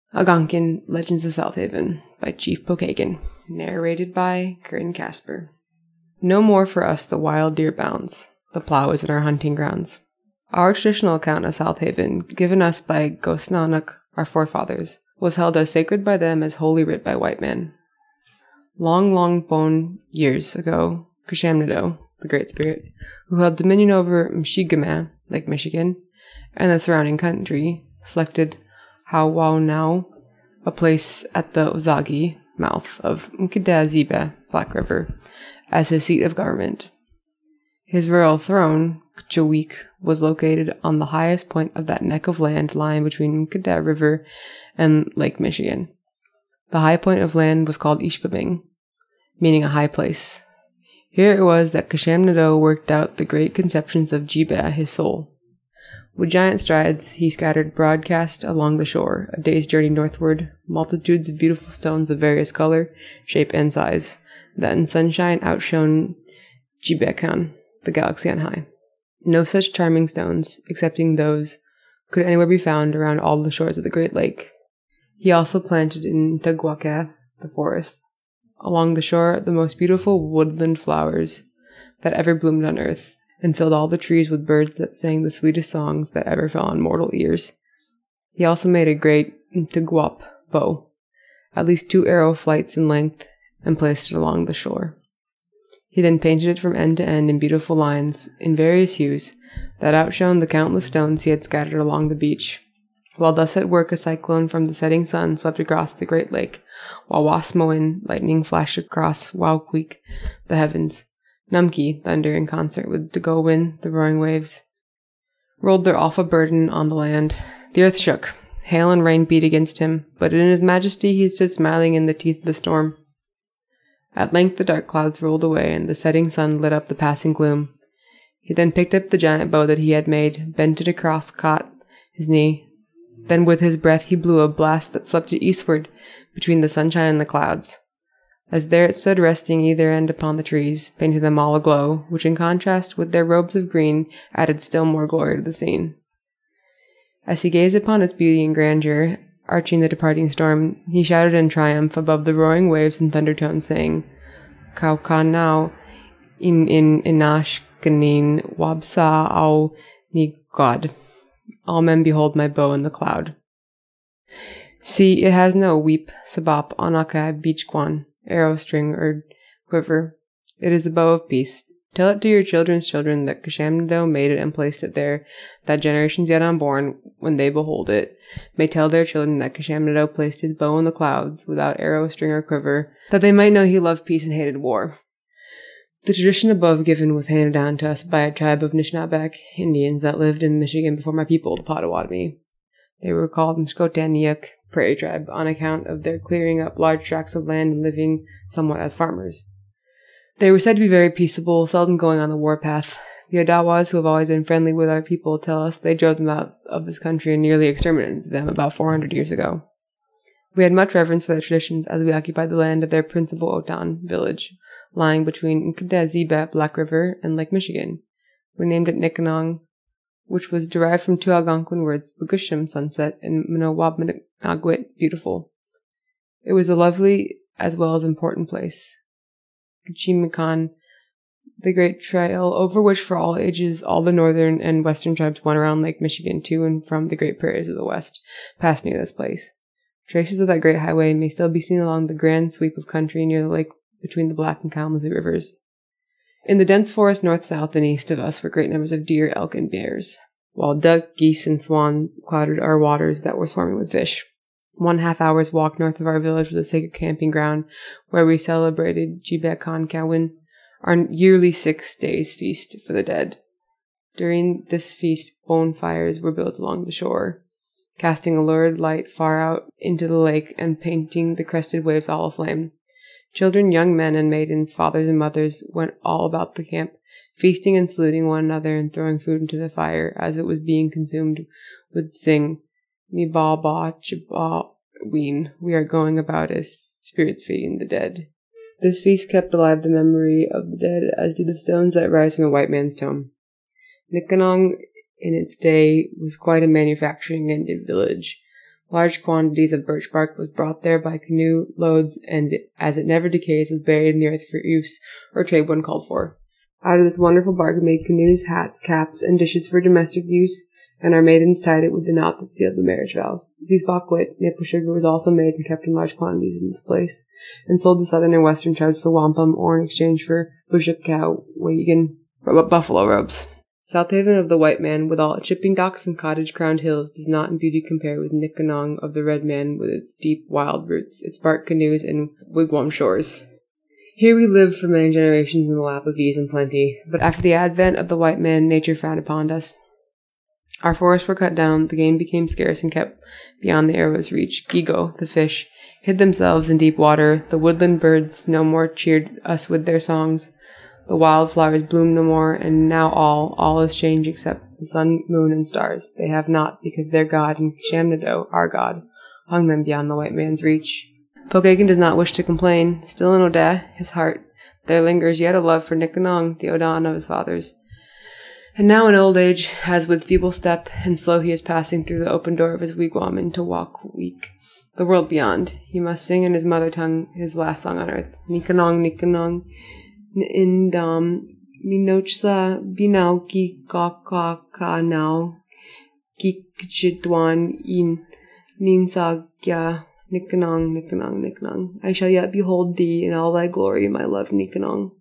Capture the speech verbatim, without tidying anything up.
Algonquin Legends of South Haven by Chief Pokagon, narrated by Corinne Casper. No more for us the wild deer bounds, the plow is in our hunting grounds. Our traditional account of South Haven, given us by Gosnanuk, our forefathers, was held as sacred by them as holy writ by white man. Long, long bone years ago, Kashamnido, the Great Spirit, who held dominion over Mshigama, Lake Michigan, and the surrounding country, selected Hawanau, a place at the Ozagi mouth of Nkidazibeh, Black River, as his seat of government. His royal throne, Kchowik, was located on the highest point of that neck of land lying between Nkida River and Lake Michigan. The high point of land was called Ishpeming, meaning a high place. Here it was that Kashamnido worked out the great conceptions of Jibeh, his soul. With giant strides, he scattered broadcast along the shore, a day's journey northward, multitudes of beautiful stones of various color, shape, and size, that in sunshine outshone Jibekhan, the galaxy on high. No such charming stones, excepting those, could anywhere be found around all the shores of the Great Lake. He also planted in Taguaca, the forests, along the shore the most beautiful woodland flowers that ever bloomed on earth, and filled all the trees with birds that sang the sweetest songs that ever fell on mortal ears. He also made a great Taguap bow, at least two arrow flights in length, and placed it along the shore. He then painted it from end to end in beautiful lines, in various hues, that outshone the countless stones he had scattered along the beach. While thus at work, a cyclone from the setting sun swept across the Great Lake, while Wasmoen lightning flashed across Wauquik, the heavens. Numki, thunder in concert with Dagowin, the roaring waves, rolled their awful burden on the land. The earth shook. Hail and rain beat against him, but in his majesty he stood smiling in the teeth of the storm. At length the dark clouds rolled away, and the setting sun lit up the passing gloom. He then picked up the giant bow that he had made, bent it across, caught his knee. Then with his breath he blew a blast that swept it eastward between the sunshine and the clouds. As there it stood resting either end upon the trees, painting them all aglow, which in contrast with their robes of green added still more glory to the scene. As he gazed upon its beauty and grandeur, arching the departing storm, he shouted in triumph above the roaring waves in thunder tones, saying, Kaukanau in in inashkanin wabsa au ni god. All men behold my bow in the cloud. See, it has no weep, sabap, anaka, beachquan, arrow, string, or quiver. It is the bow of peace. Tell it to your children's children that Kashamnido made it and placed it there, that generations yet unborn, when they behold it, may tell their children that Kashamnido placed his bow in the clouds, without arrow, string, or quiver, that they might know he loved peace and hated war. The tradition above given was handed down to us by a tribe of Nishnabek Indians that lived in Michigan before my people, the Potawatomi. They were called Mshkotaniuk, prairie tribe, on account of their clearing up large tracts of land and living somewhat as farmers. They were said to be very peaceable, seldom going on the warpath. The Odawas, who have always been friendly with our people, tell us they drove them out of this country and nearly exterminated them about four hundred years ago. We had much reverence for their traditions as we occupied the land of their principal Otan village, lying between Nkidazibeh, Black River, and Lake Michigan. We named it Nikanong, which was derived from two Algonquin words, Bagushim, sunset, and Minowabminagwit, beautiful. It was a lovely as well as important place. Kachimikan, the great trail over which for all ages all the northern and western tribes went around Lake Michigan to and from the great prairies of the west, passed near this place. Traces of that great highway may still be seen along the grand sweep of country near the lake between the Black and Kalamazoo rivers. In the dense forest north, south, and east of us were great numbers of deer, elk, and bears, while duck, geese, and swan clouded our waters that were swarming with fish. One half hour's walk north of our village was a sacred camping ground where we celebrated Jibekhan Kawin, our yearly six days feast for the dead. During this feast, bonfires were built along the shore, casting a lurid light far out into the lake and painting the crested waves all aflame. Children, young men, and maidens, fathers and mothers went all about the camp, feasting and saluting one another and throwing food into the fire as it was being consumed, would sing, Ni ba ba chiba ween, we are going about as spirits feeding the dead. This feast kept alive the memory of the dead, as do the stones that rise from the white man's tomb. Nikanong in its day was quite a manufacturing and village, Large quantities of birch bark was brought there by canoe loads, and as it never decays, was buried in the earth for use or trade when called for. Out of this wonderful bark we made canoes, hats, caps, and dishes for domestic use, and our maidens tied it with the knot that sealed the marriage vows. Zizbakwit, maple sugar, was also made and kept in large quantities in this place, and sold to southern and western tribes for wampum or in exchange for bushak wagon buffalo robes. South Haven of the white man, with all its shipping docks and cottage-crowned hills, does not in beauty compare with Nicanong of the red man, with its deep, wild roots, its bark canoes, and wigwam shores. Here we lived for many generations in the lap of ease and plenty, but after the advent of the white man, nature frowned upon us. Our forests were cut down, the game became scarce and kept beyond the arrow's reach. Gigo, the fish, hid themselves in deep water. The woodland birds no more cheered us with their songs. The wild flowers bloomed no more, and now all, all is changed except the sun, moon, and stars. They have not, because their god, and Shamnado, our god, hung them beyond the white man's reach. Pokagon does not wish to complain. Still in Oda, his heart, there lingers yet a love for Nicanong, the Odan of his fathers. And now in old age, as with feeble step and slow he is passing through the open door of his wigwam into walk weak, the world beyond, he must sing in his mother tongue his last song on earth. Nicanong, Nicanong, Indam, Minochsa, Binauki, Kakaka now, Kikchitwan, In, Ninsagya, Nicanong, Nicanong, Nicanong. I shall yet behold thee in all thy glory, my loved Nicanong.